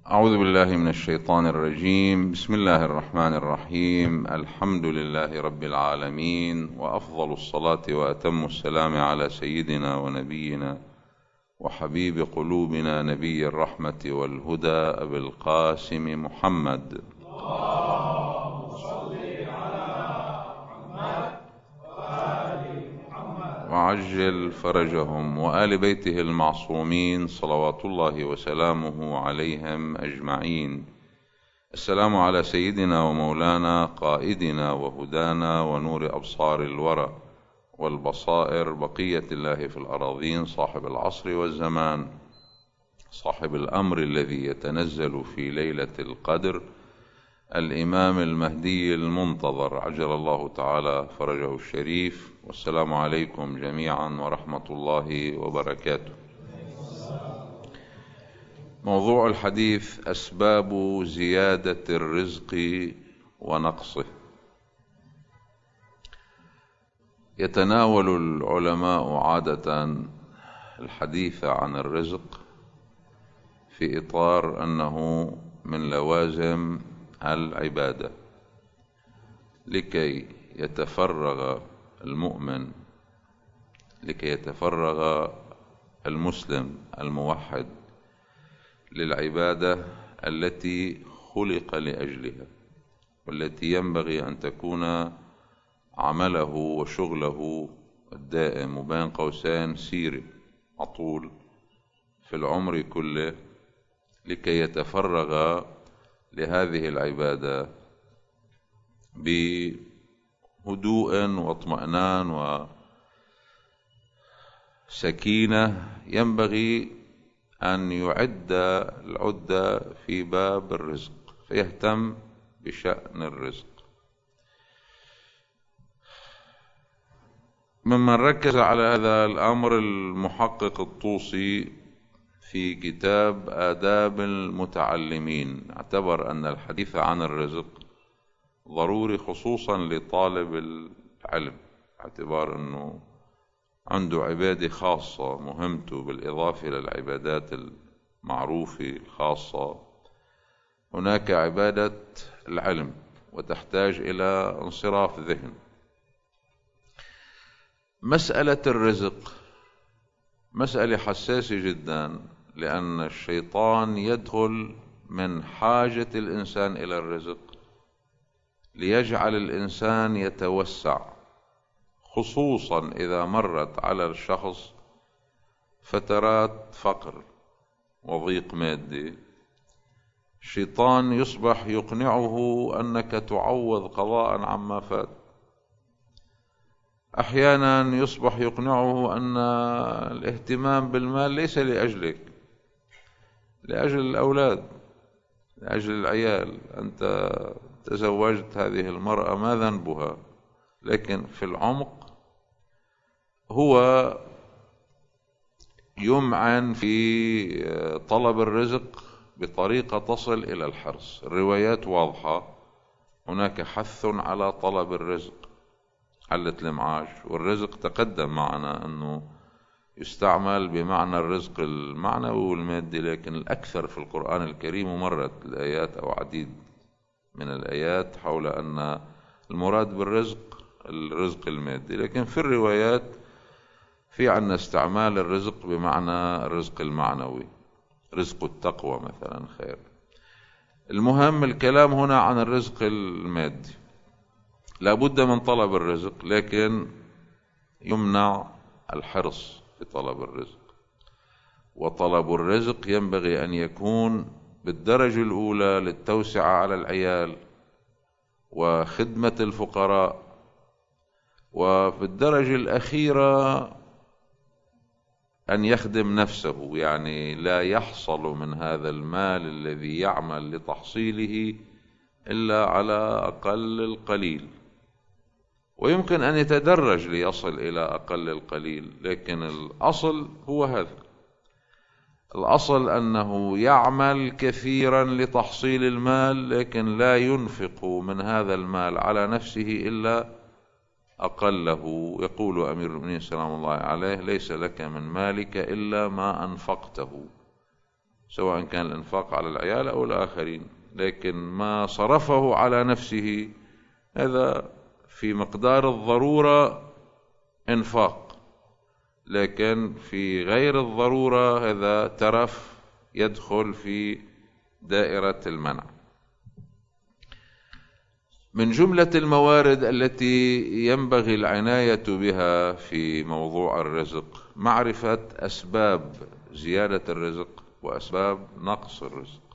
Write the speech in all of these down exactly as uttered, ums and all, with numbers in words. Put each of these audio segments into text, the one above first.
أعوذ بالله من الشيطان الرجيم. بسم الله الرحمن الرحيم. الحمد لله رب العالمين، وأفضل الصلاة وأتم السلام على سيدنا ونبينا وحبيب قلوبنا نبي الرحمة والهدى أبي القاسم محمد. اللهم صل على محمد وآل محمد وعجل فرجهم وآل بيته المعصومين صلوات الله وسلامه عليهم أجمعين. السلام على سيدنا ومولانا قائدنا وهدانا ونور أبصار الورى والبصائر بقية الله في الأراضين، صاحب العصر والزمان، صاحب الأمر الذي يتنزل في ليلة القدر، الإمام المهدي المنتظر عجل الله تعالى فرجه الشريف. والسلام عليكم جميعا ورحمة الله وبركاته. موضوع الحديث: أسباب زيادة الرزق ونقصه. يتناول العلماء عادة الحديث عن الرزق في إطار أنه من لوازم العبادة، لكي يتفرغ المؤمن لكي يتفرغ المسلم الموحد للعبادة التي خلق لأجلها، والتي ينبغي أن تكون عمله وشغله الدائم وبين قوسين سيري عطول في العمر كله، لكي يتفرغ لهذه العبادة بهدوء واطمئنان وسكينة. ينبغي أن يعد العدة في باب الرزق، فيهتم بشأن الرزق. ممن ركز على هذا الأمر المحقق الطوسي في كتاب آداب المتعلمين. اعتبر أن الحديث عن الرزق ضروري خصوصا لطالب العلم، اعتبار أنه عنده عبادة خاصة مهمته بالإضافة إلى العبادات المعروفة الخاصة. هناك عبادة العلم وتحتاج إلى انصراف ذهن. مسألة الرزق مسألة حساسة جدا، لأن الشيطان يدخل من حاجة الإنسان إلى الرزق ليجعل الإنسان يتوسع، خصوصا إذا مرت على الشخص فترات فقر وضيق مادي. الشيطان يصبح يقنعه أنك تعوض قضاء عما فات. أحيانا يصبح يقنعه أن الاهتمام بالمال ليس لأجلك، لأجل الأولاد، لأجل العيال. أنت تزوجت هذه المرأة، ما ذنبها؟ لكن في العمق هو يمعن في طلب الرزق بطريقة تصل إلى الحرص. الروايات واضحة، هناك حث على طلب الرزق، حلة المعاش. والرزق تقدم معنا أنه يستعمل بمعنى الرزق المعنوي والمادي، لكن الأكثر في القرآن الكريم مرت الآيات أو عديد من الآيات حول أن المراد بالرزق الرزق المادي، لكن في الروايات في عنا استعمال الرزق بمعنى الرزق المعنوي، رزق التقوى مثلا خير. المهم الكلام هنا عن الرزق المادي. لا بد من طلب الرزق، لكن يمنع الحرص في طلب الرزق. وطلب الرزق ينبغي أن يكون بالدرجة الأولى للتوسعة على العيال وخدمة الفقراء، وفي الدرجة الأخيرة أن يخدم نفسه، يعني لا يحصل من هذا المال الذي يعمل لتحصيله إلا على أقل القليل، ويمكن أن يتدرج ليصل إلى أقل القليل، لكن الأصل هو هذا. الأصل أنه يعمل كثيرا لتحصيل المال، لكن لا ينفق من هذا المال على نفسه إلا أقله. يقول أمير المؤمنين سلام الله عليه: ليس لك من مالك إلا ما أنفقته. سواء كان الإنفاق على العيال أو الآخرين، لكن ما صرفه على نفسه هذا في مقدار الضرورة إنفاق، لكن في غير الضرورة هذا ترف يدخل في دائرة المنع. من جملة الموارد التي ينبغي العناية بها في موضوع الرزق معرفة أسباب زيادة الرزق وأسباب نقص الرزق.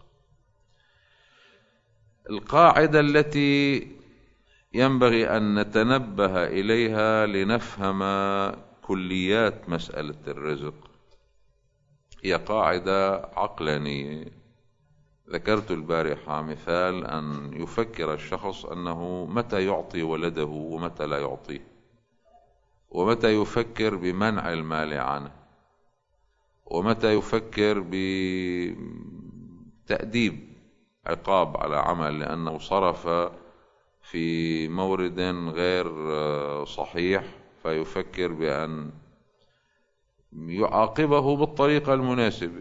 القاعدة التي ينبغي أن نتنبه إليها لنفهم كليات مسألة الرزق هي قاعدة عقلانية. ذكرت البارحة مثال أن يفكر الشخص أنه متى يعطي ولده ومتى لا يعطيه، ومتى يفكر بمنع المال عنه، ومتى يفكر بتأديب عقاب على عمل لأنه صرف في مورد غير صحيح، فيفكر بأن يعاقبه بالطريقة المناسبة.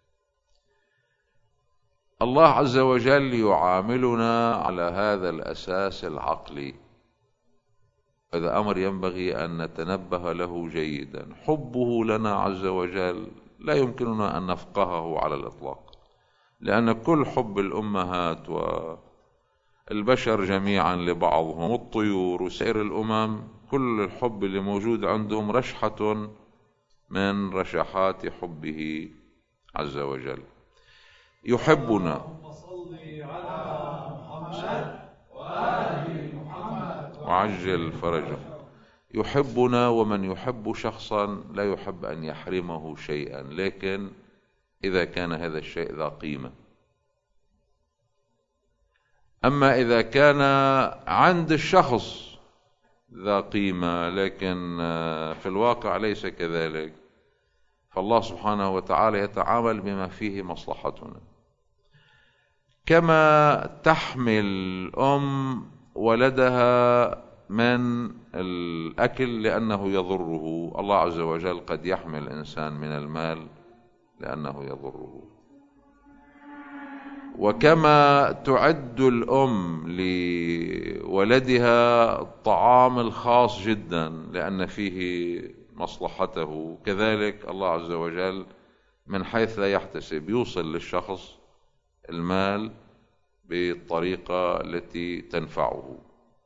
الله عز وجل يعاملنا على هذا الأساس العقلي. هذا أمر ينبغي أن نتنبه له جيدا. حبه لنا عز وجل لا يمكننا أن نفقهه على الإطلاق، لأن كل حب الأمهات والبشر جميعا لبعضهم، الطيور وسائر الأمم، كل الحب اللي موجود عندهم رشحة من رشحات حبه عز وجل. يحبنا وعجل فرجه. يحبنا، ومن يحب شخصا لا يحب أن يحرمه شيئا، لكن إذا كان هذا الشيء ذا قيمة. أما إذا كان عند الشخص ذا قيمة لكن في الواقع ليس كذلك، فالله سبحانه وتعالى يتعامل بما فيه مصلحتنا. كما تحمل أم ولدها من الأكل لأنه يضره، الله عز وجل قد يحمل الإنسان من المال لأنه يضره. وكما تعد الأم لولدها الطعام الخاص جدا لأن فيه مصلحته، كذلك الله عز وجل من حيث لا يحتسب يوصل للشخص المال بالطريقة التي تنفعه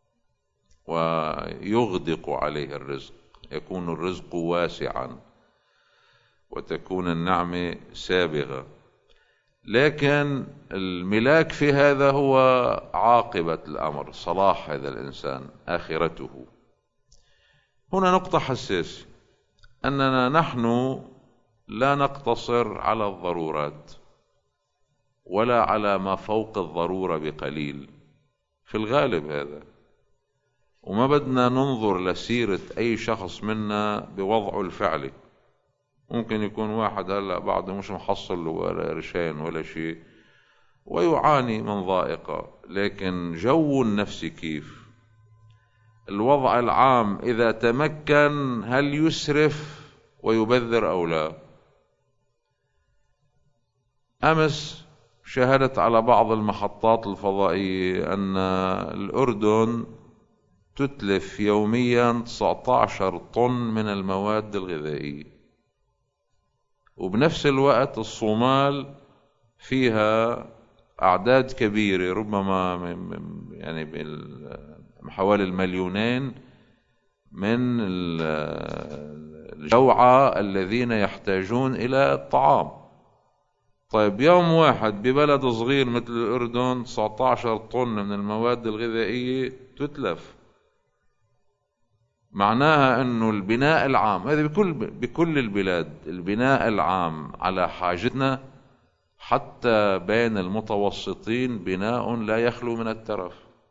ويغدق عليه الرزق، يكون الرزق واسعا وتكون النعمة سابغة. لكن الملاك في هذا هو عاقبة الأمر، صلاح هذا الإنسان، آخرته. هنا نقطة حساسة، أننا نحن لا نقتصر على الضرورات ولا على ما فوق الضرورة بقليل في الغالب هذا، وما بدنا ننظر لسيرة أي شخص منا بوضعه الفعلي. ممكن يكون واحد هلأ بعده مش محصل له ولا قرشين ولا شيء ويعاني من ضائقة، لكن جو النفس كيف، الوضع العام إذا تمكن هل يسرف ويبذر أو لا. أمس شاهدت على بعض المحطات الفضائية أن الأردن تتلف يوميا تسعة عشر طن من المواد الغذائية، وبنفس الوقت الصومال فيها أعداد كبيرة ربما يعني حوالي المليونين من الجوعى الذين يحتاجون إلى الطعام. طيب يوم واحد ببلد صغير مثل الأردن تسعة عشر طن من المواد الغذائية تتلف، معناها أنه البناء العام هذا بكل بكل البلاد، البناء العام على حاجتنا حتى بين المتوسطين بناء لا يخلو من الترف.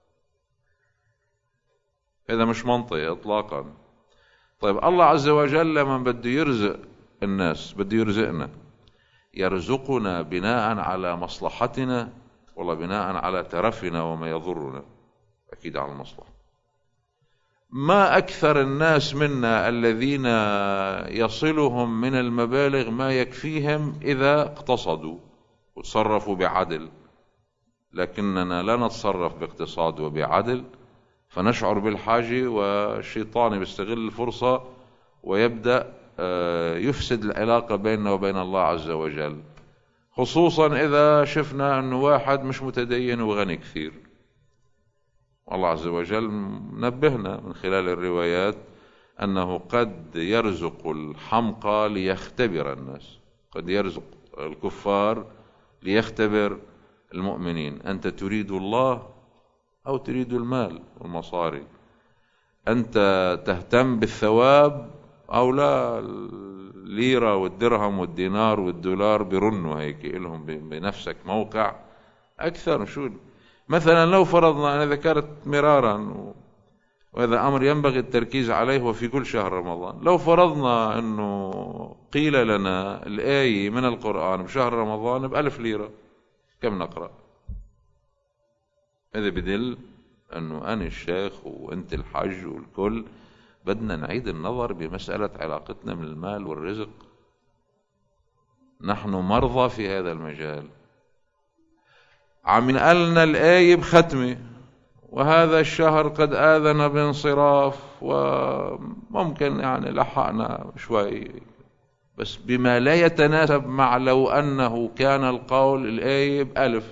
هذا مش منطقي إطلاقا. طيب الله عز وجل لما بده يرزق الناس بده يرزقنا، يرزقنا بناء على مصلحتنا ولا بناء على ترفنا وما يضرنا؟ أكيد على المصلحة. ما أكثر الناس منا الذين يصلهم من المبالغ ما يكفيهم إذا اقتصدوا، وتصرفوا بعدل، لكننا لا نتصرف باقتصاد وبعدل، فنشعر بالحاجة والشيطان يستغل الفرصة ويبدأ يفسد العلاقة بيننا وبين الله عز وجل، خصوصا إذا شفنا أنه واحد مش متدين وغني كثير. الله عز وجل نبهنا من خلال الروايات أنه قد يرزق الحمقى ليختبر الناس، قد يرزق الكفار ليختبر المؤمنين. أنت تريد الله أو تريد المال والمصاري؟ أنت تهتم بالثواب أو لا؟ الليرة والدرهم والدينار والدولار برنوا هيك لهم بنفسك موقع أكثر. شو مثلا لو فرضنا، أنا ذكرت مرارا وهذا أمر ينبغي التركيز عليه وفي كل شهر رمضان، لو فرضنا أنه قيل لنا الآية من القرآن بشهر رمضان بألف ليرة، كم نقرأ؟ هذا بدل أنه أنا الشيخ وأنت الحج والكل بدنا نعيد النظر بمسألة علاقتنا من المال والرزق. نحن مرضى في هذا المجال. عم ينقلنا الآية بختمة، وهذا الشهر قد آذن بانصراف، وممكن يعني لحقنا شوي بس بما لا يتناسب مع لو أنه كان القول الآية بألف.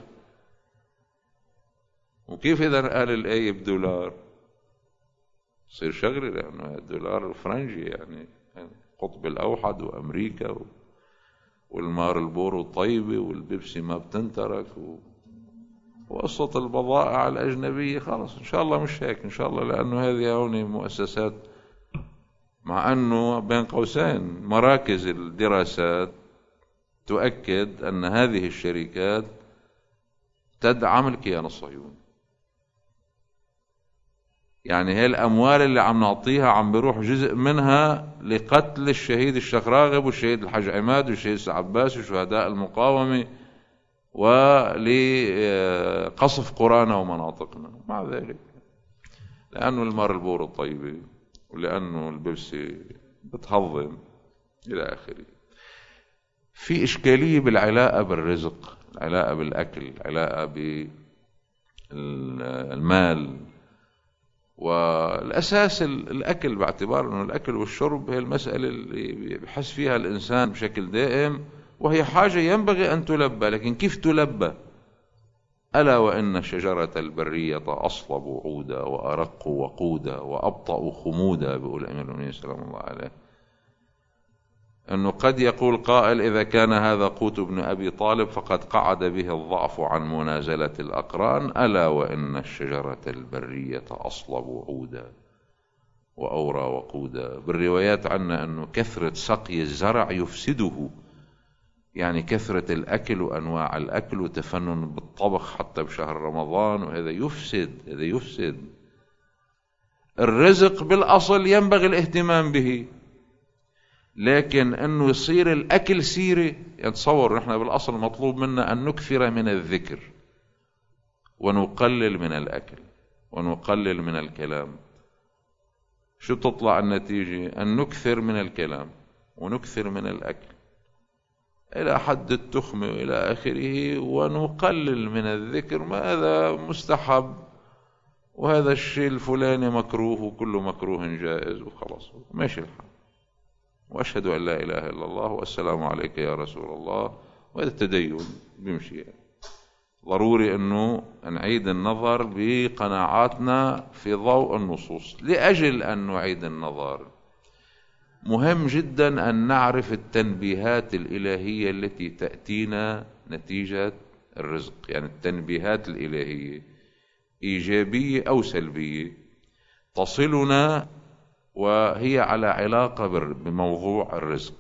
وكيف إذا قال الآية بدولار؟ صير شغلي، لأنه الدولار الفرنجي يعني قطب الأوحد وأمريكا والمار البورو طيبة والبيبسي ما بتنترك وقصة البضائع الأجنبية. خلاص إن شاء الله مش هيك إن شاء الله، لأنه هذه هون مؤسسات، مع أنه بين قوسين مراكز الدراسات تؤكد أن هذه الشركات تدعم الكيان الصهيوني. يعني هي الأموال اللي عم نعطيها عم بيروح جزء منها لقتل الشهيد الشيخ راغب والشهيد الحاج عماد والشهيد العباس وشهداء المقاومة ولقصف قرانا ومناطقنا. مع ذلك لأنه المار البور الطيبة ولأنه البيبسي بتهضم إلى آخره. في إشكالية بالعلاقة بالرزق، العلاقة بالأكل، العلاقة بالمال، والأساس الأكل، باعتبار أنه الأكل والشرب هي المسألة اللي بحس فيها الإنسان بشكل دائم، وهي حاجة ينبغي أن تلبى. لكن كيف تلبى؟ ألا وإن الشجرة البرية أصلب عودا وأرق وقودا وأبطأ خمودا، بيقول أمير المؤمنين سلام الله عليه. أنه قد يقول قائل إذا كان هذا قوت ابن أبي طالب فقد قعد به الضعف عن منازلة الأقران، ألا وإن الشجرة البرية أصلب عودا وأورى وقودا. بالروايات عنا أنه كثرة سقي الزرع يفسده، يعني كثرة الأكل وأنواع الأكل وتفنن بالطبخ حتى بشهر رمضان، وهذا يفسد، هذا يفسد. الرزق بالأصل ينبغي الاهتمام به، لكن أنه يصير الأكل سيرة. يتصور نحن بالأصل مطلوب منا أن نكثر من الذكر ونقلل من الأكل ونقلل من الكلام. شو تطلع النتيجة؟ أن نكثر من الكلام ونكثر من الأكل إلى حد التخمة وإلى آخره، ونقلل من الذكر. ما هذا مستحب وهذا الشيء الفلاني مكروه وكل مكروه جائز وخلاص ماشي الحال. وأشهد أن لا إله إلا الله والسلام عليك يا رسول الله. وهذا التدين بيمشي. ضروري أنه نعيد النظر بقناعاتنا في ضوء النصوص. لأجل أن نعيد النظر مهم جدا أن نعرف التنبيهات الإلهية التي تأتينا نتيجة الرزق. يعني التنبيهات الإلهية إيجابية أو سلبية تصلنا، وهي على علاقة بموضوع الرزق.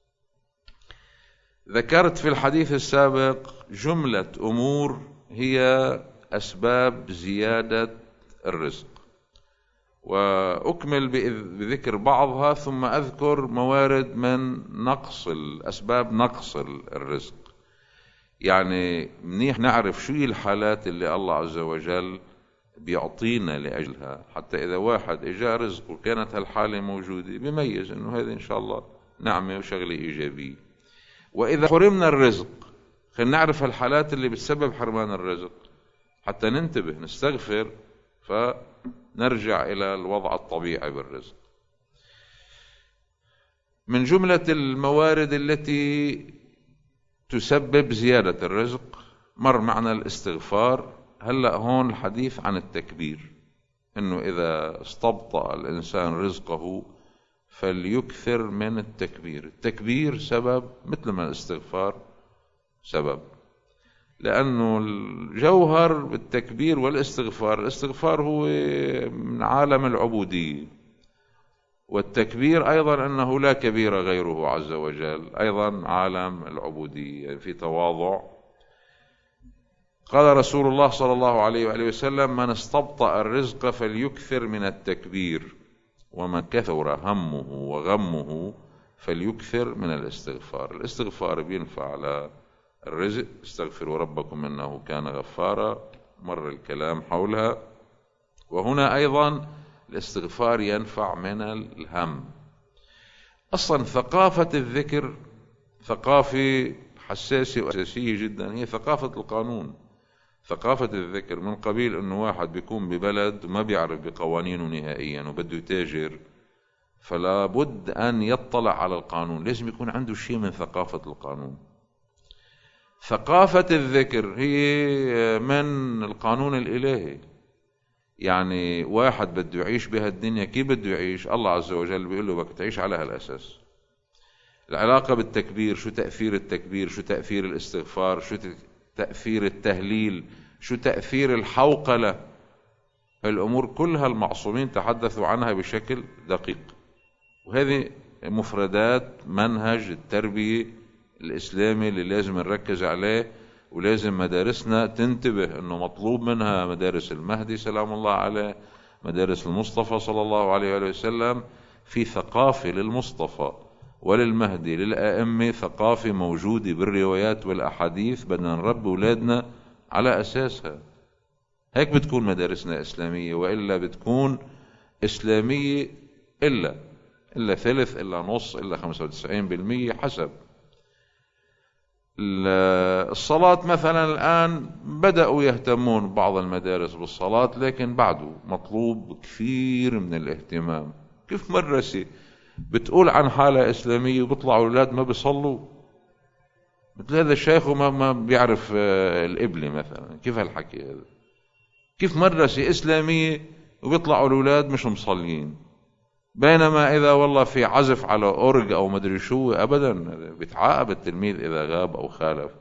ذكرت في الحديث السابق جملة أمور هي أسباب زيادة الرزق، وأكمل بذكر بعضها ثم أذكر موارد من نقص الأسباب، نقص الرزق. يعني منيح نعرف شو هي الحالات اللي الله عز وجل بيعطينا لأجلها، حتى إذا واحد إجا رزق وكانت هالحالة موجودة بيميز إنه هذا إن شاء الله نعمة وشغلة إيجابية. وإذا حرمنا الرزق خلينا نعرف الحالات اللي بتسبب حرمان الرزق حتى ننتبه نستغفر فنرجع إلى الوضع الطبيعي بالرزق. من جملة الموارد التي تسبب زيادة الرزق مر معنا الاستغفار. هلأ هون الحديث عن التكبير، إنه إذا استبطأ الإنسان رزقه فليكثر من التكبير. التكبير سبب مثل ما الاستغفار سبب، لأنه الجوهر بالتكبير والاستغفار، الاستغفار هو من عالم العبودية، والتكبير أيضا أنه لا كبير غيره عز وجل، أيضا عالم العبودية في تواضع. قال رسول الله صلى الله عليه وآله وسلم: من استبطأ الرزق فليكثر من التكبير، ومن كثر همه وغمه فليكثر من الاستغفار. الاستغفار بينفع على الرزق، استغفروا ربكم إنه كان غفارا، مر الكلام حولها. وهنا أيضا الاستغفار ينفع من الهم. أصلا ثقافة الذكر ثقافة حساسة وأساسية جدا، هي ثقافة القانون. ثقافة الذكر من قبيل أنه واحد بيكون ببلد وما بيعرف بقوانينه نهائيا وبده يتاجر، فلا بد أن يطلع على القانون، لازم يكون عنده شيء من ثقافة القانون. ثقافة الذكر هي من القانون الإلهي. يعني واحد بده يعيش بهالدنيا، كيف بده يعيش؟ الله عز وجل بيقول له بدك تعيش على هالأساس. العلاقة بالتكبير، شو تأثير التكبير، شو تأثير الاستغفار، شو تأثير التهليل، شو تأثير الحوقلة. الأمور كلها المعصومين تحدثوا عنها بشكل دقيق، وهذه مفردات منهج التربية الإسلامي اللي لازم نركز عليه، ولازم مدارسنا تنتبه أنه مطلوب منها مدارس المهدي سلام الله عليه، مدارس المصطفى صلى الله عليه وسلم، في ثقافة للمصطفى وللمهدي للأئمة، ثقافة موجودة بالروايات والأحاديث، بدنا نربي أولادنا على أساسها. هيك بتكون مدارسنا إسلامية، وإلا بتكون إسلامية إلا إلا ثلث إلا نص إلا خمسة وتسعين بالمية حسب. الصلاة مثلا الآن بدأوا يهتمون بعض المدارس بالصلاة، لكن بعده مطلوب كثير من الاهتمام. كيف مدرسة بتقول عن حالة إسلامية وبيطلعوا الأولاد ما بيصلوا؟ مثل هذا الشيخ وما ما بيعرف القبلة مثلا، كيف هالحكي هذا؟ كيف مدرسة إسلامية وبيطلعوا الأولاد مش مصلين؟ بينما إذا والله في عزف على أورج أو مدري شو، أبدا بيتعاقب التلميذ إذا غاب أو خالف.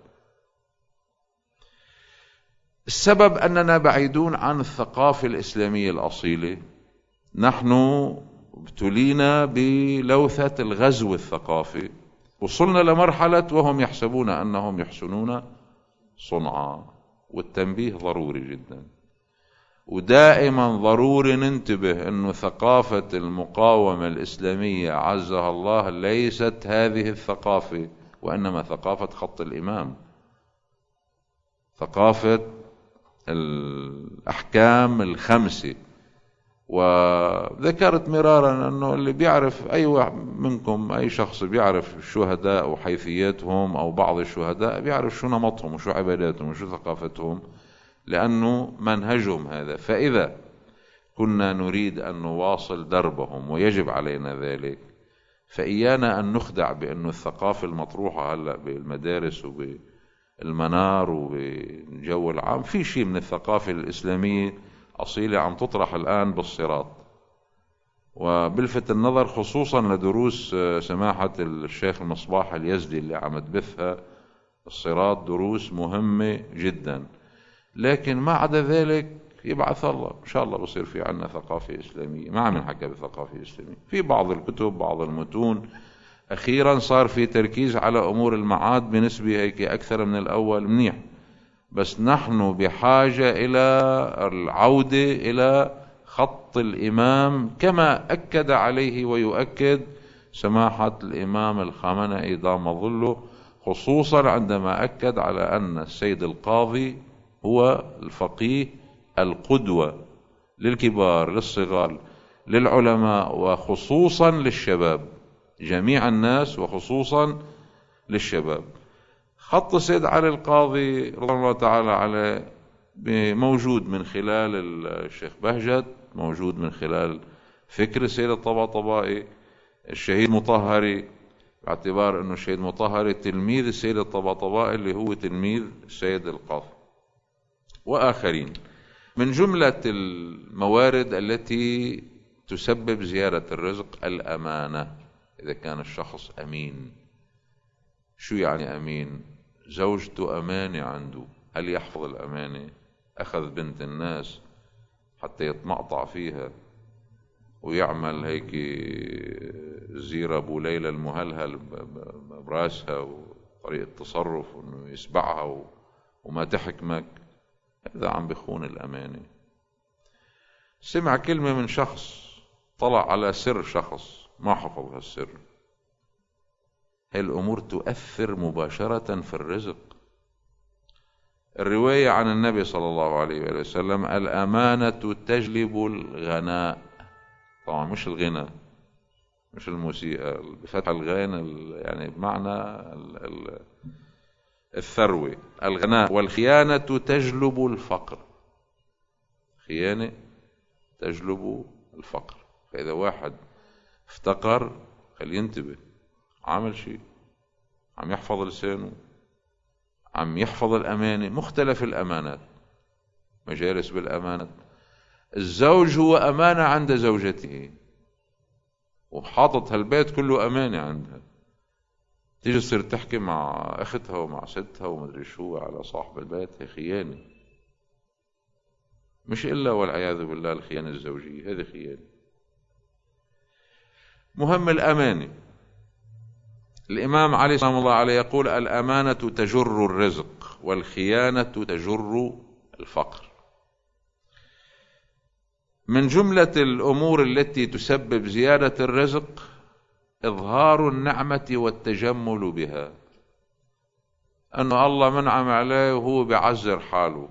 السبب أننا بعيدون عن الثقافة الإسلامية الأصيلة. نحن ابتلينا بلوثة الغزو الثقافي، وصلنا لمرحلة وهم يحسبون أنهم يحسنون صنعا، والتنبيه ضروري جدا. ودائما ضروري ننتبه أنه ثقافة المقاومة الإسلامية عزها الله ليست هذه الثقافة، وإنما ثقافة خط الإمام، ثقافة الأحكام الخمسة. وذكرت مرارا أنه اللي بيعرف، أي منكم أي شخص بيعرف الشهداء وحيثياتهم أو بعض الشهداء، بيعرف شو نمطهم وشو عباداتهم وشو ثقافتهم، لأنه منهجهم هذا. فإذا كنا نريد أن نواصل دربهم ويجب علينا ذلك، فإيانا أن نخدع بأن الثقافة المطروحة هلأ بالمدارس وبالمنار وبالجو العام في شيء من الثقافة الإسلامية أصيلة عم تطرح الآن بالصراط. وبلفت النظر خصوصا لدروس سماحة الشيخ المصباح اليزدي اللي عم تبثها الصراط، دروس مهمة جدا. لكن ما عدا ذلك يبعث الله إن شاء الله بصير في عنا ثقافة إسلامية. ما عم نحكي بثقافة إسلامية في بعض الكتب بعض المتون. أخيرا صار في تركيز على أمور المعاد بنسبة هيك أكثر من الأول، منيح، بس نحن بحاجة إلى العودة إلى خط الإمام كما أكد عليه ويؤكد سماحة الإمام الخامنئي دام ظله، خصوصا عندما أكد على أن السيد القاضي هو الفقيه القدوة للكبار للصغار للعلماء وخصوصا للشباب، جميع الناس وخصوصا للشباب. خط سيد علي القاضي رضي الله تعالى عليه موجود من خلال الشيخ بهجت، موجود من خلال فكر السيد الطباطبائي، الشهيد مطهري، باعتبار أنه الشهيد مطهري تلميذ السيد الطباطبائي اللي هو تلميذ السيد القاضي، وآخرين. من جملة الموارد التي تسبب زيادة الرزق الأمانة، إذا كان الشخص أمين. شو يعني أمين؟ زوجته أمانة عنده، هل يحفظ الأمانة؟ أخذ بنت الناس حتى يتمقطع فيها ويعمل هيك زيرة أبو ليلى المهلهل براسها وطريقة تصرف إنه يسبعها وما تحكمك، هذا عم بيخون الأمانة. سمع كلمة من شخص، طلع على سر شخص، ما حفظ هالسر. هاي الأمور تؤثر مباشرة في الرزق. الرواية عن النبي صلى الله عليه وسلم: الأمانة تجلب الغناء. طبعا مش الغنى، مش الموسيقى بفتح الغين، يعني بمعنى الثروة، الغناء. والخيانة تجلب الفقر، خيانة تجلب الفقر. فإذا واحد افتقر خليه ينتبه، عمل شيء، عم يحفظ لسانه، عم يحفظ الأمانة، مختلف الأمانات، مجالس بالأمانة. الزوج هو أمانة عند زوجته، وحاطط هالبيت كله أمانة عندها. تيجي تصير تحكي مع أختها ومع ستها ومدري شو على صاحب البيت، هي خيانة. مش إلا والعياذ بالله الخيانة الزوجية، هذه خيانة. مهم الأمانة. الإمام علي سلام الله عليه يقول: الأمانة تجر الرزق، والخيانة تجر الفقر. من جملة الأمور التي تسبب زيادة الرزق إظهار النعمة والتجمل بها. أنه الله منعم عليه وهو بيعزر حاله،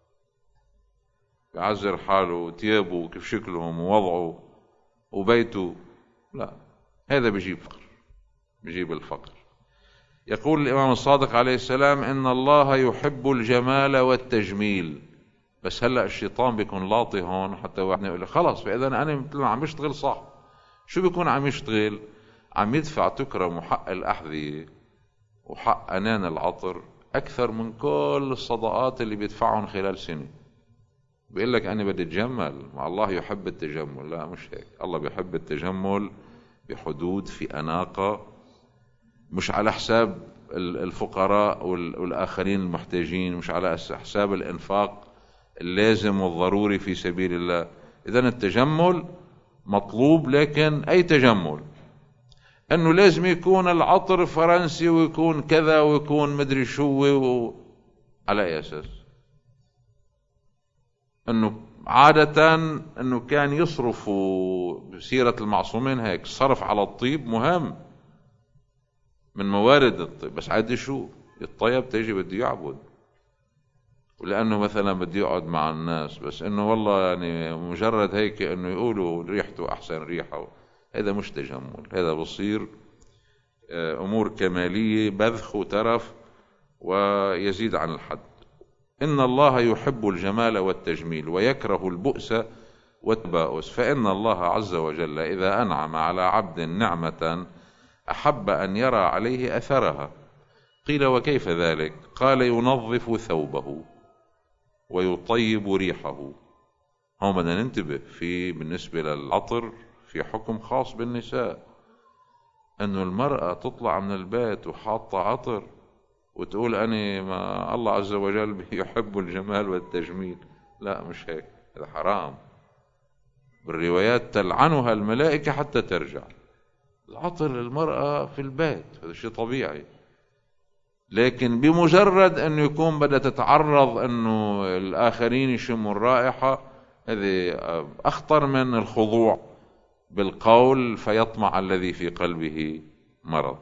بيعزر حاله وتيابه وكيف شكلهم ووضعه وبيته، لا، هذا بيجيب فقر، بيجيب الفقر. يقول الإمام الصادق عليه السلام: إن الله يحب الجمال والتجميل. بس هلأ الشيطان بيكون لاطي هون حتى واحد يقول خلاص، فإذا أنا مثل ما عم يشتغل صح. شو بيكون عم يشتغل؟ عم يدفع تكرم وحق الأحذية وحق أنان العطر أكثر من كل الصدقات اللي بيدفعهم خلال سنة. بيقول لك أنا بدي أتجمل، مع الله يحب التجمل. لا، مش هيك. الله بيحب التجمل بحدود، في أناقة، مش على حساب الفقراء والآخرين المحتاجين، مش على حساب الإنفاق اللازم والضروري في سبيل الله. إذن التجمل مطلوب، لكن أي تجمل؟ أنه لازم يكون العطر فرنسي ويكون كذا ويكون مدري شو و... على أي أساس؟ أنه عادة أنه كان يصرفوا بسيرة المعصومين هيك، صرف على الطيب مهم من موارد الطيب، بس عادي شو الطيب تيجي بده يعبد، ولأنه مثلا بده يقعد مع الناس، بس إنه والله يعني مجرد هيك إنه يقولوا ريحته أحسن ريحة، هذا مش تجمل. هذا بصير أمور كمالية، بذخ وترف ويزيد عن الحد. إن الله يحب الجمال والتجميل ويكره البؤس والتباؤس، فإن الله عز وجل إذا أنعم على عبد نعمة أحب أن يرى عليه أثرها. قيل: وكيف ذلك؟ قال: ينظف ثوبه ويطيب ريحه. هون بدنا ننتبه في بالنسبة للعطر في حكم خاص بالنساء، أنه المرأة تطلع من البيت وحاطة عطر وتقول أنا ما الله عز وجل يحب الجمال والتجميل. لا، مش هيك، هذا حرام. بالروايات تلعنها الملائكة حتى ترجع. العطر للمرأة في البيت هذا شيء طبيعي، لكن بمجرد أنه يكون بدأ تتعرض أنه الآخرين يشموا الرائحة، هذه أخطر من الخضوع بالقول فيطمع الذي في قلبه مرض.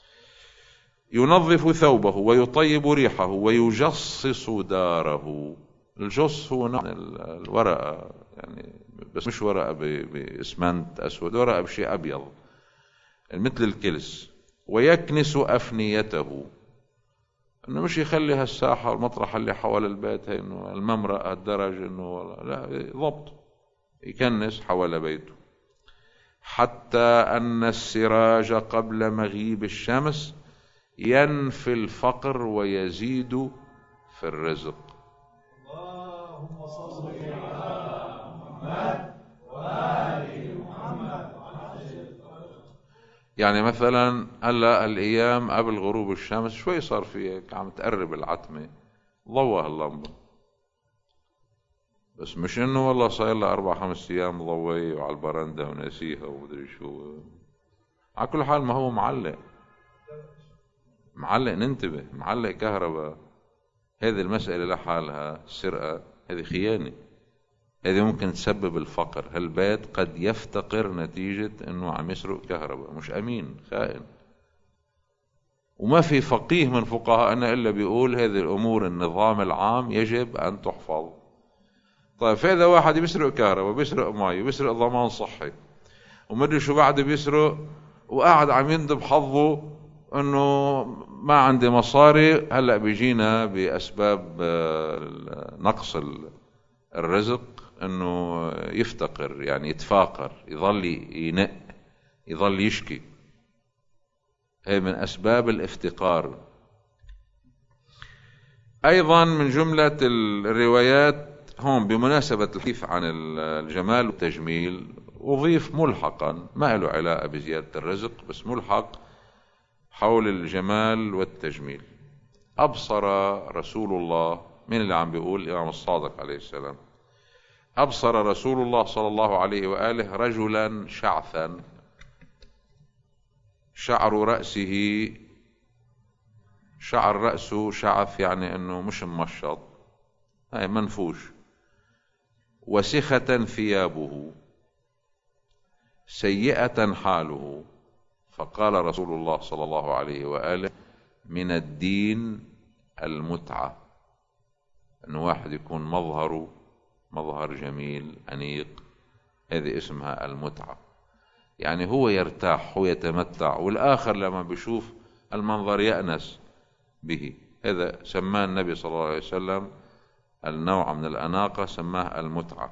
ينظف ثوبه ويطيب ريحه ويجصص داره. الجص هو نوع الورقة، يعني بس مش ورقة بإسمنت أسود، ورقة بشيء أبيض مثل الكلس. ويكنس أفنيته. انه مش يخلي هالساحة والمطرح اللي حول البيت هي انه الممرأة الدرج انه لا، ضبط يكنس حول بيته. حتى ان السراج قبل مغيب الشمس ينفي الفقر ويزيد في الرزق. اللهم صل على محمد وآل محمد. يعني مثلا هلا الايام قبل غروب الشمس شوي صار في هيك عم تقرب العتمه، ضوى اللمبه، بس مش انه والله صاير لها اربع خمس ايام ضوي وعلى البرندة وناسيها ومدري شو. على كل حال ما هو معلق معلق ننتبه، معلق كهرباء. هذه المسألة لحالها سرقة، هذه خيانة، هذه ممكن تسبب الفقر. هالبيت قد يفتقر نتيجة انه عم يسرق كهرباء، مش امين، خائن. وما في فقيه من فقهاءنا الا بيقول هذه الامور النظام العام يجب ان تحفظ. طيب فاذا واحد بيسرق كهرباء، بيسرق مي، بيسرق ضمان صحي، ومدري شو بعد بيسرق، وقاعد عم يندب حظه انه ما عندي مصاري، هلا بيجينا باسباب نقص الرزق انه يفتقر، يعني يتفاقر، يظل ينق، يظل يشكي. هي من اسباب الافتقار. ايضا من جملة الروايات هون بمناسبة الحديث عن الجمال والتجميل، أضيف ملحقا ما له علاقة بزيادة الرزق، بس ملحق حول الجمال والتجميل. أبصر رسول الله، من اللي عم بيقول؟ الإمام الصادق عليه السلام. أبصر رسول الله صلى الله عليه وآله رجلا شعثا، شعر رأسه، شعر رأسه شعث يعني أنه مش ممشط، هاي منفوش، وسخة ثيابه، سيئة حاله. فقال رسول الله صلى الله عليه وآله: من الدين المتعة، أنه واحد يكون مظهره مظهر جميل أنيق، هذه اسمها المتعة. يعني هو يرتاح، هو يتمتع، والآخر لما بيشوف المنظر يأنس به. هذا سماه النبي صلى الله عليه وسلم النوع من الأناقة، سماه المتعة.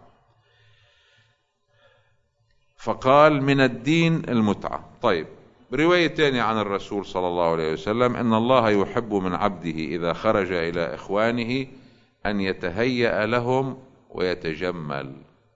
فقال من الدين المتعة. طيب برواية تانية عن الرسول صلى الله عليه وسلم: إن الله يحب من عبده إذا خرج إلى إخوانه أن يتهيأ لهم ويتجمل.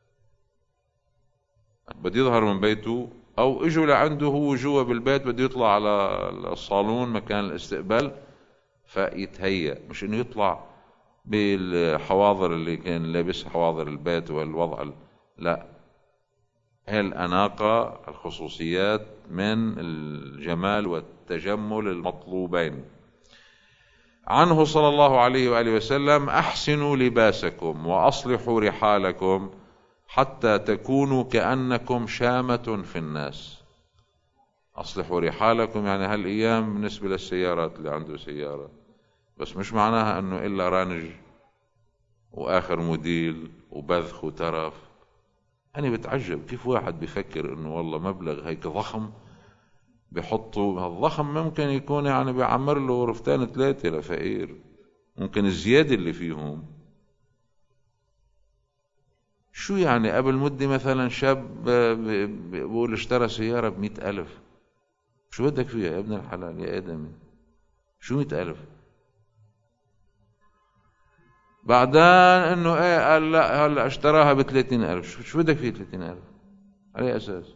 بده يظهر من بيته أو إجوا لعنده، هو جوا بالبيت بده يطلع على الصالون مكان الاستقبال، فيتهيأ، مش إنه يطلع بالحواضر اللي كان لابسها حواضر البيت والوضع، لا، هي الأناقة، الخصوصيات من الجمال والتجمل المطلوبين. عنه صلى الله عليه وآله وسلم: أحسنوا لباسكم وأصلحوا رحالكم حتى تكونوا كأنكم شامة في الناس. أصلحوا رحالكم يعني هالأيام بالنسبة للسيارات، اللي عنده سيارة، بس مش معناها أنه إلا رانج وآخر موديل وبذخ وترف. أنا بتعجب كيف واحد بيفكر إنه والله مبلغ هيك ضخم بيحطوا، هالضخم ممكن يكون يعني بيعمر له غرفتين ثلاثة لفقير، ممكن الزيادة اللي فيهم. شو يعني؟ قبل مدة مثلا شاب بقول اشترى سيارة بمئة ألف، شو بدك فيها يا ابن الحلال يا آدمي؟ شو مئة ألف؟ بعدين انه ايه قال لا هلا اشتراها بثلاثين ألف، شو بدك فيه ثلاثين ألف؟ على أي أساس؟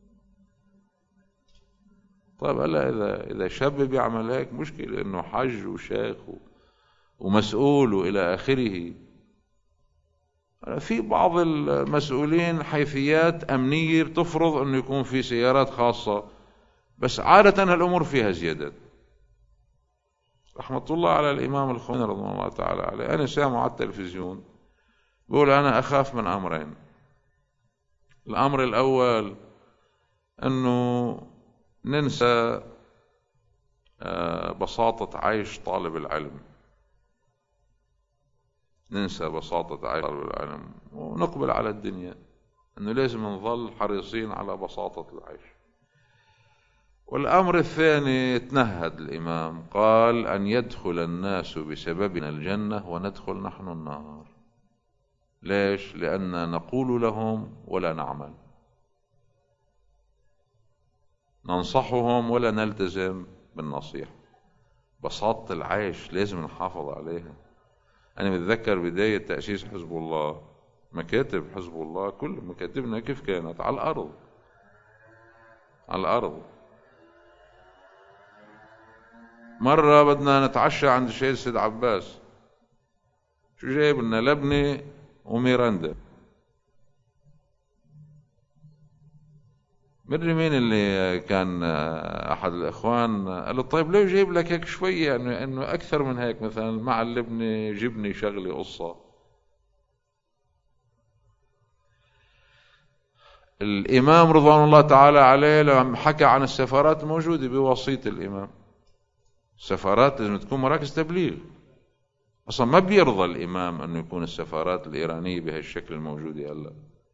طيب هلا إذا إذا شاب بيعمل هيك مشكلة، إنه حج وشيخ ومسؤول وإلى آخره. في بعض المسؤولين حيثيات أمنية تفرض إنه يكون في سيارات خاصة، بس عادة الأمور فيها زيادات. رحمة الله على الإمام الخميني رضي الله تعالى عليه، أنا سامع على التلفزيون بقول: أنا أخاف من أمرين. الأمر الأول أنه ننسى بساطة عيش طالب العلم، ننسى بساطة عيش طالب العلم ونقبل على الدنيا، أنه لازم نظل حريصين على بساطة العيش. والأمر الثاني تنهد الإمام قال أن يدخل الناس بسببنا الجنة وندخل نحن النار. ليش؟ لأن نقول لهم ولا نعمل، ننصحهم ولا نلتزم بالنصيحة. بساطة العيش لازم نحافظ عليها. أنا بتذكر بداية تأسيس حزب الله، مكاتب حزب الله كل مكاتبنا كيف كانت؟ على الأرض، على الأرض. مرة بدنا نتعشى عند الشيخ سيد عباس، شو جايب لنا؟ لبنة وميراندا. مدري مين اللي كان أحد الإخوان قال له طيب ليه جايب لك هيك شوية؟ يعني إنه أكثر من هيك، مثلا مع اللبنة جبني شغلة قصة. الإمام رضوان الله تعالى عليه لما حكى عن السفارات الموجودة بوسيط الإمام، السفارات لازم تكون مراكز تبليغ. أصلا ما بيرضى الإمام أنه يكون السفارات الإيرانية بهالشكل الموجود هلا،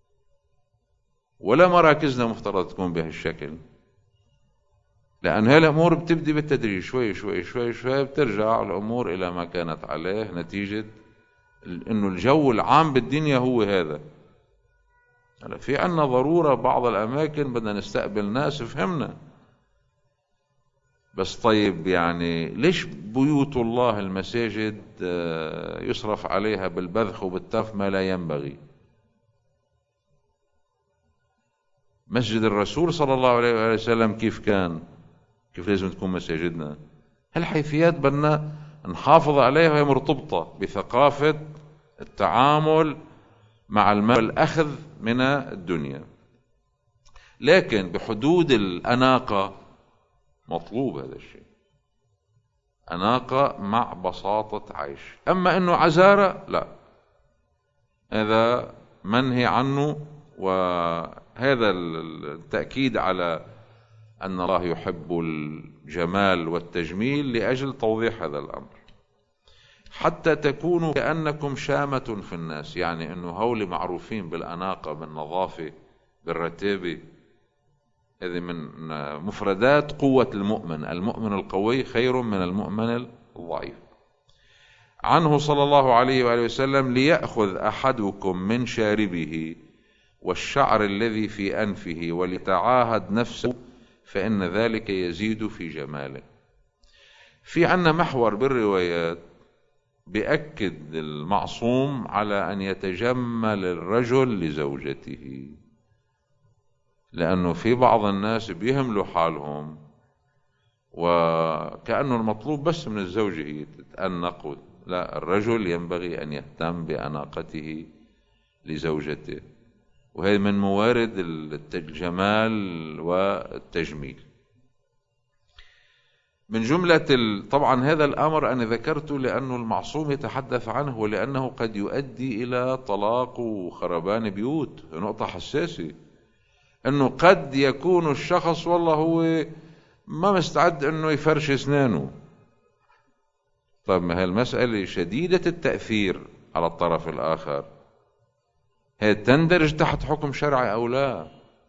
ولا مراكزنا مفترض تكون بهالشكل، لأن هاي الأمور بتبدي بالتدريج، شوي شوي شوي شوي بترجع الأمور إلى ما كانت عليه، نتيجة أنه الجو العام بالدنيا هو هذا. هلا في عنا ضرورة بعض الأماكن بدنا نستقبل ناس، فهمنا، بس طيب يعني ليش بيوت الله المساجد يصرف عليها بالبذخ وبالتف ما لا ينبغي؟ مسجد الرسول صلى الله عليه وسلم كيف كان؟ كيف لازم تكون مساجدنا؟ هالحيثيات بدنا نحافظ عليها، وهي مرتبطة بثقافة التعامل مع المال والأخذ من الدنيا، لكن بحدود الأناقة مطلوب هذا الشيء، أناقة مع بساطة عيش. أما أنه عزارة لا، هذا منهي عنه، وهذا التأكيد على أن الله يحب الجمال والتجميل لأجل توضيح هذا الأمر، حتى تكونوا كأنكم شامة في الناس، يعني أنه هؤلاء معروفين بالأناقة بالنظافة بالرتابة. هذه من مفردات قوة المؤمن، المؤمن القوي خير من المؤمن الضعيف. عنه صلى الله عليه وآله وسلم: ليأخذ أحدكم من شاربه والشعر الذي في أنفه وليتعاهد نفسه فإن ذلك يزيد في جماله. في عنا محور بالروايات بيأكد المعصوم على أن يتجمل الرجل لزوجته، لأنه في بعض الناس بيهملوا حالهم وكأنه المطلوب بس من الزوجة هي تتأنق. لا، الرجل ينبغي أن يهتم بأناقته لزوجته، وهي من موارد الجمال والتجميل. من جملة طبعا هذا الأمر أنا ذكرته لأنه المعصوم يتحدث عنه، ولأنه قد يؤدي إلى طلاق وخربان بيوت. نقطة حساسة، أنه قد يكون الشخص والله هو ما مستعد أنه يفرش أسنانه. طيب ما هي المسألة شديدة التأثير على الطرف الآخر، هي تندرج تحت حكم شرعي أو لا؟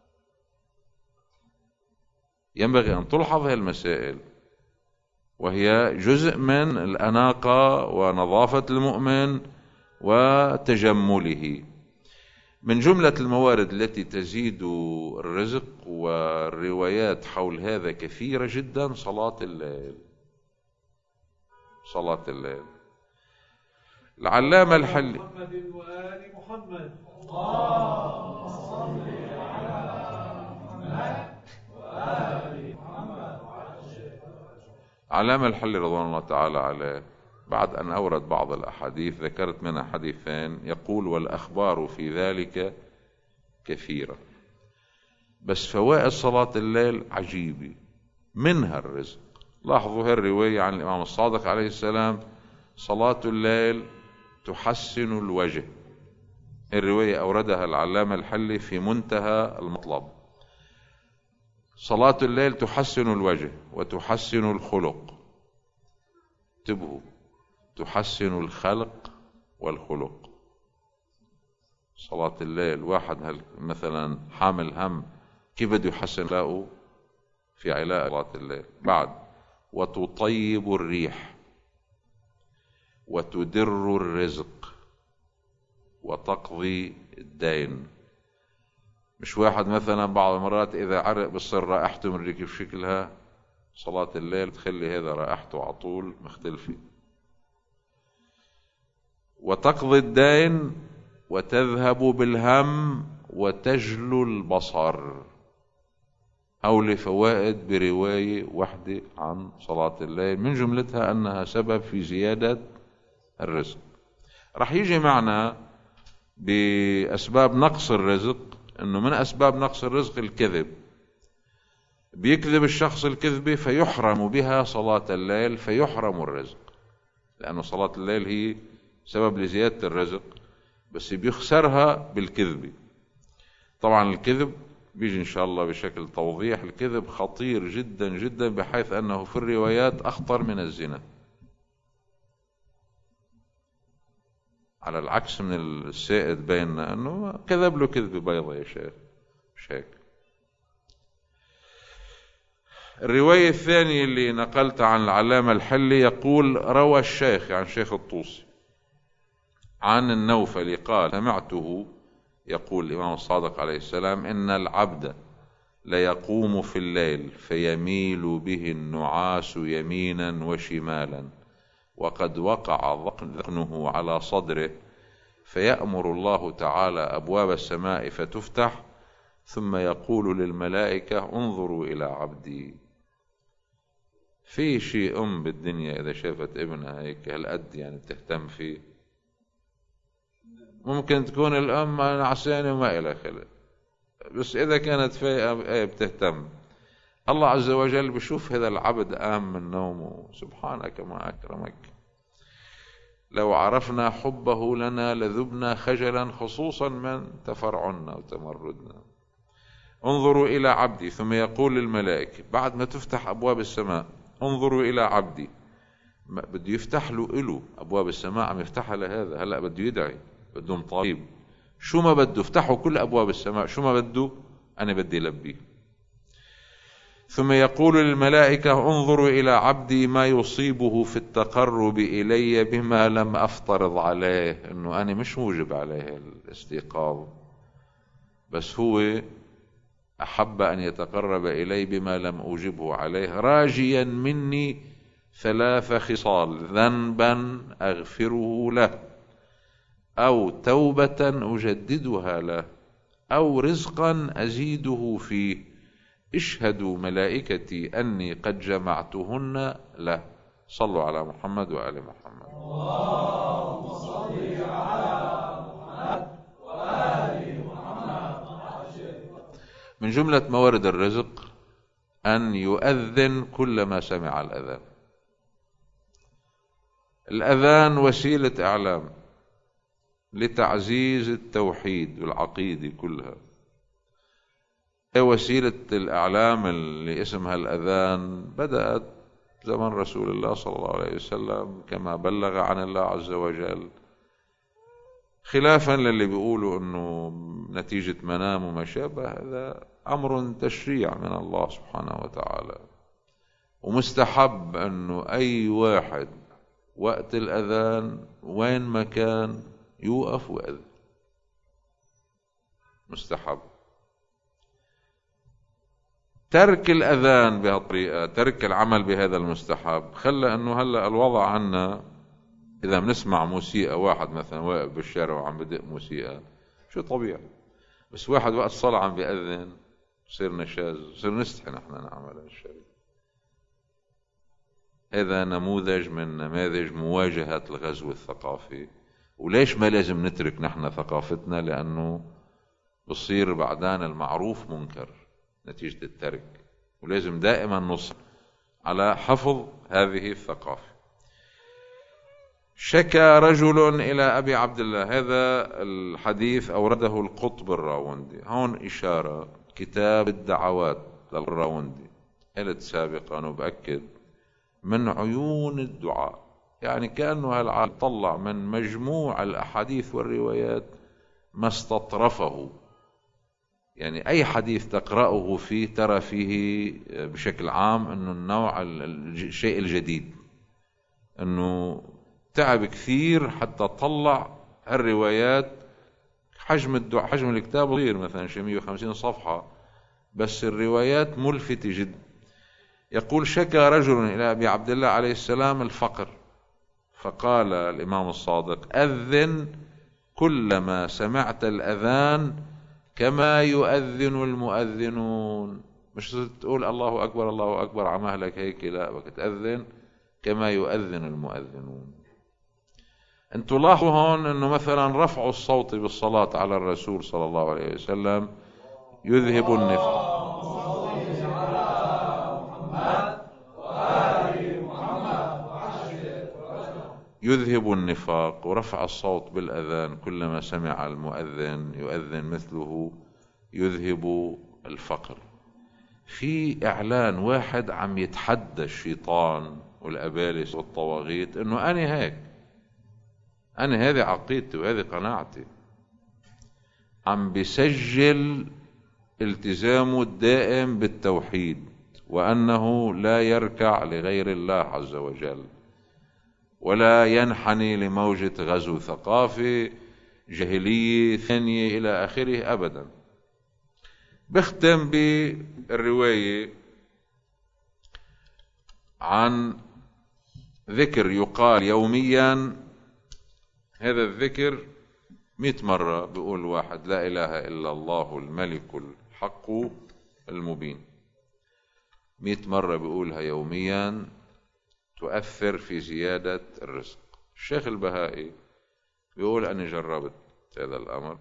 ينبغي أن تلحظ هذه المسائل، وهي جزء من الأناقة ونظافة المؤمن وتجمله. من جملة الموارد التي تزيد الرزق والروايات حول هذا كثيرة جدا صلاة الليل. صلاة الليل. العلامة الحلي محمد وآل محمد. اللهم صل على محمد وآل محمد. علامة الحلي رضوان الله تعالى عليه بعد أن أورد بعض الأحاديث ذكرت منها حديثين، يقول: والأخبار في ذلك كثيرة، بس فوائد صلاة الليل عجيبة، منها الرزق. لاحظوا هذه الرواية عن الإمام الصادق عليه السلام: صلاة الليل تحسن الوجه. الرواية أوردها العلامة الحلي في منتهى المطلب. صلاة الليل تحسن الوجه وتحسن الخلق. انتبهوا، تحسن الخلق والخلق. صلاة الليل واحد هل مثلا حامل هم، كيف بده يحسن أخلاقه؟ في علاء صلاة الليل. بعد وتطيب الريح وتدر الرزق وتقضي الدين. مش واحد مثلا بعض المرات إذا عرق بصير رائحته من كيف شكلها، صلاة الليل تخلي هذا رائحته على طول مختلفة. وتقضي الدين وتذهب بالهم وتجلو البصر. هول فوائد برواية واحدة عن صلاة الليل، من جملتها أنها سبب في زيادة الرزق. رح يجي معنا بأسباب نقص الرزق، أنه من أسباب نقص الرزق الكذب. بيكذب الشخص الكذبة فيحرم بها صلاة الليل، فيحرم الرزق، لأنه صلاة الليل هي سبب لزيادة الرزق، بس بيخسرها بالكذبة. طبعا الكذب بيجي إن شاء الله بشكل توضيح. الكذب خطير جدا جدا، بحيث أنه في الروايات أخطر من الزنا، على العكس من السائد بيننا أنه كذب له كذبة بيضة يا شيخ، مش هيك. الرواية الثانية اللي نقلت عن العلامة الحلي يقول: روى الشيخ عن يعني شيخ الطوسي عن النوفلي قال: سمعته يقول الإمام الصادق عليه السلام: إن العبد ليقوم في الليل فيميل به النعاس يمينا وشمالا، وقد وقع ذقنه على صدره، فيأمر الله تعالى أبواب السماء فتفتح، ثم يقول للملائكة: انظروا إلى عبدي. في شيء أم بالدنيا إذا شافت ابنها هيك هالقد يعني بتهتم فيه، ممكن تكون الأم نعسانة وما إلى خلق، بس إذا كانت فايقة بتهتم. الله عز وجل بشوف هذا العبد قام من نومه، سبحانك ما أكرمك. لو عرفنا حبه لنا لذبنا خجلا، خصوصا من تفرعنا وتمردنا. انظروا إلى عبدي، ثم يقول للملائكة بعد ما تفتح أبواب السماء: انظروا إلى عبدي. بده يفتح له إله أبواب السماء، عم يفتحها لهذا، هلأ بده يدعي، بده مطالب، شو ما بده افتحوا كل أبواب السماء، شو ما بده أنا بدي لبيه. ثم يقول للملائكة: انظروا إلى عبدي ما يصيبه في التقرب إلي بما لم أفترض عليه. إنه أنا مش موجب عليه الاستيقاظ، بس هو أحب أن يتقرب إلي بما لم أوجبه عليه، راجيا مني ثلاث خصال: ذنبا أغفره له، أو توبة أجددها له، أو رزقا أزيده فيه. اشهدوا ملائكتي أني قد جمعتهن له. صلوا على محمد وآل محمد. اللهم صل على محمد وآل محمد. من جملة موارد الرزق أن يؤذن كلما سمع الأذان. الأذان وسيلة إعلام لتعزيز التوحيد والعقيدة كلها. وسيلة الإعلام اللي اسمها الأذان بدأت زمن رسول الله صلى الله عليه وسلم كما بلغ عن الله عز وجل، خلافا للي بيقولوا أنه نتيجة منام وما شابه. هذا أمر تشريع من الله سبحانه وتعالى، ومستحب أنه أي واحد وقت الأذان وين ما كان يوقف ويأذن، مستحب. ترك الأذان بهالطريقة، ترك العمل بهذا المستحب، خلى أنه هلأ الوضع عنا إذا بنسمع موسيقى، واحد مثلا واقف بالشارع وعم بدق موسيقى، شو طبيعي، بس واحد وقت الصلاة عم بيأذن صير نشاز، صير نستحي نحن نعمل هالشيء. هذا نموذج من نماذج مواجهة الغزو الثقافي. وليش ما لازم نترك نحن ثقافتنا؟ لأنه بصير بعدان المعروف منكر نتيجة الترك، ولازم دائما نصر على حفظ هذه الثقافة. شكى رجل إلى أبي عبد الله، هذا الحديث أورده القطب الراوندي. هون إشارة كتاب الدعوات للراوندي، قلت سابقا وبأكد من عيون الدعاء، يعني كأنه هالعالم طلع من مجموع الأحاديث والروايات ما استطرفه، يعني أي حديث تقرأه فيه ترى فيه بشكل عام أنه النوع الشيء الجديد، أنه تعب كثير حتى طلع الروايات. حجم الدع... حجم الكتاب صغير مثلا شي مئة وخمسين صفحة، بس الروايات ملفتة جدا. يقول: شكى رجل إلى أبي عبد الله عليه السلام الفقر، فقال الإمام الصادق: أذن كلما سمعت الأذان كما يؤذن المؤذنون. مش تقول الله أكبر الله أكبر عمهلك هيك، لا، بدك تأذن كما يؤذن المؤذنون. انتوا لاحظوا هون انه مثلا رفع الصوت بالصلاة على الرسول صلى الله عليه وسلم يذهب النفاق. يذهب النفاق. ورفع الصوت بالأذان كلما سمع المؤذن يؤذن مثله يذهب الفقر. في إعلان واحد عم يتحدى الشيطان والأبالس والطواغيت إنه أنا هيك، أنا هذه عقيدتي وهذه قناعتي. عم بيسجل التزامه الدائم بالتوحيد، وأنه لا يركع لغير الله عز وجل، ولا ينحني لموجة غزو ثقافي جاهلية ثانية إلى آخره أبدا. بختم بالرواية عن ذكر يقال يوميا. هذا الذكر مئة مرة بيقول واحد: لا إله إلا الله الملك الحق المبين. مئة مرة بيقولها يوميا، تؤثر في زيادة الرزق. الشيخ البهائي بيقول: أنا جربت هذا الأمر،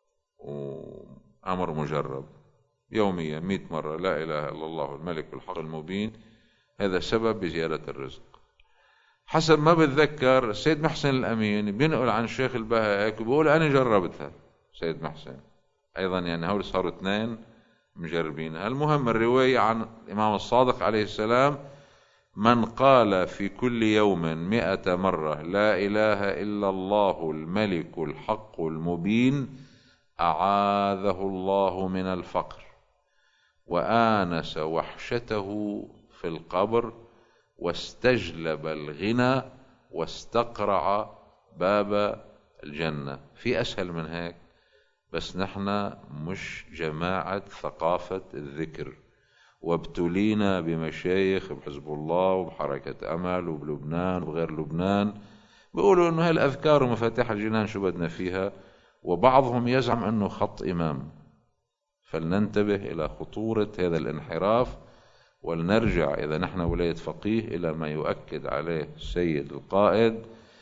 وأمر مجرب، يوميا مئة مرة لا إله إلا الله الملك الحق المبين. هذا سبب بزيادة الرزق. حسب ما بتذكر السيد محسن الأمين بينقل عن الشيخ البهائي بيقول: أنا جربتها. سيد محسن أيضا، يعني هول صاروا اثنين مجربين. المهم الرواية عن الإمام الصادق عليه السلام: من قال في كل يوم مئة مرة لا إله إلا الله الملك الحق المبين أعاذه الله من الفقر، وآنس وحشته في القبر، واستجلب الغنى، واستقرع باب الجنة. في أسهل من هيك؟ بس نحن مش جماعة ثقافة الذكر، وابتلينا بمشايخ بحزب الله وبحركة أمل وبلبنان وبغير لبنان بيقولوا إنه هالأذكار ومفاتيح الجنان شو بدنا فيها، وبعضهم يزعم إنه خط إمام. فلننتبه إلى خطورة هذا الانحراف، ولنرجع إذا نحن ولاية فقيه إلى ما يؤكد عليه السيد القائد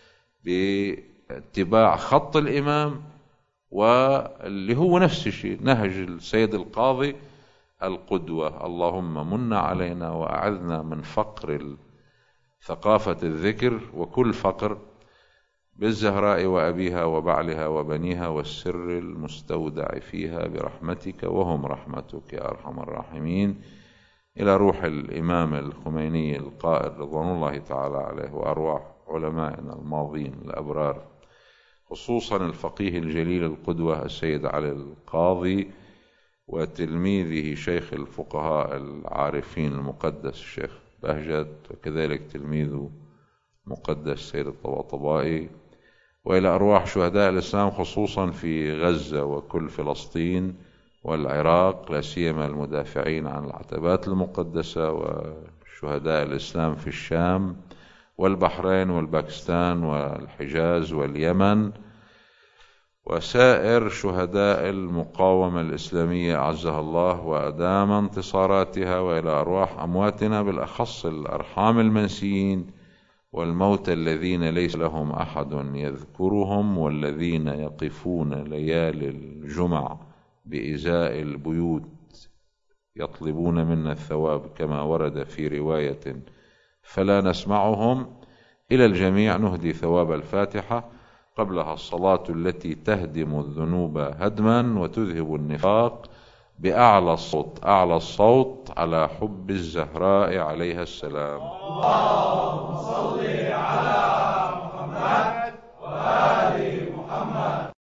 باتباع خط الإمام، واللي هو نفس الشيء نهج السيد القاضي القدوة. اللهم من علينا وأعذنا من فقر ثقافة الذكر وكل فقر، بالزهراء وأبيها وبعلها وبنيها والسر المستودع فيها برحمتك وهم رحمتك يا أرحم الراحمين. إلى روح الإمام الخميني القائد رضوان الله تعالى عليه، وأرواح علمائنا الماضين الأبرار، خصوصا الفقيه الجليل القدوة السيد علي القاضي، وتلميذه شيخ الفقهاء العارفين المقدس الشيخ بهجت، وكذلك تلميذه مقدس السيد الطباطبائي، وإلى أرواح شهداء الإسلام خصوصا في غزة وكل فلسطين والعراق، لا سيما المدافعين عن العتبات المقدسة، وشهداء الإسلام في الشام والبحرين والباكستان والحجاز واليمن، وسائر شهداء المقاومة الإسلامية أعزها الله وأدام انتصاراتها، وإلى أرواح أمواتنا بالأخص الأرحام المنسيين والموتى الذين ليس لهم أحد يذكرهم، والذين يقفون ليالي الجمع بإزاء البيوت يطلبون منا الثواب كما ورد في رواية فلا نسمعهم. إلى الجميع نهدي ثواب الفاتحة، قبلها الصلاة التي تهدم الذنوب هدما وتذهب النفاق، بأعلى الصوت أعلى الصوت على حب الزهراء عليها السلام. اللهم صل على محمد وآله